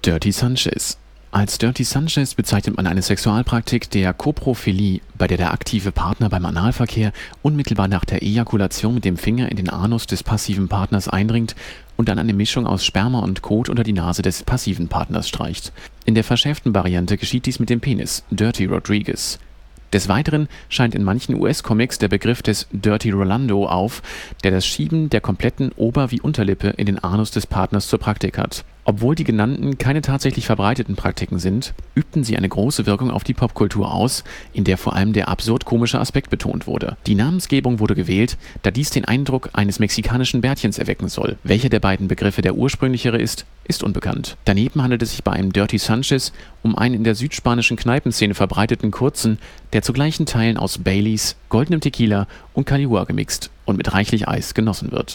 Dirty Sanchez. Als Dirty Sanchez bezeichnet man eine Sexualpraktik der Koprophilie, bei der aktive Partner beim Analverkehr unmittelbar nach der Ejakulation mit dem Finger in den Anus des passiven Partners eindringt und dann eine Mischung aus Sperma und Kot unter die Nase des passiven Partners streicht. In der verschärften Variante geschieht dies mit dem Penis, Dirty Rodriguez. Des Weiteren scheint in manchen US-Comics der Begriff des Dirty Rolando auf, der das Schieben der kompletten Ober- wie Unterlippe in den Anus des Partners zur Praktik hat. Obwohl die genannten keine tatsächlich verbreiteten Praktiken sind, übten sie eine große Wirkung auf die Popkultur aus, in der vor allem der absurd-komische Aspekt betont wurde. Die Namensgebung wurde gewählt, da dies den Eindruck eines mexikanischen Bärtchens erwecken soll. Welcher der beiden Begriffe der ursprünglichere ist unbekannt. Daneben handelt es sich bei einem Dirty Sanchez um einen in der südspanischen Kneipenszene verbreiteten Kurzen, der zu gleichen Teilen aus Baileys, goldenem Tequila und Kahlua gemixt und mit reichlich Eis genossen wird.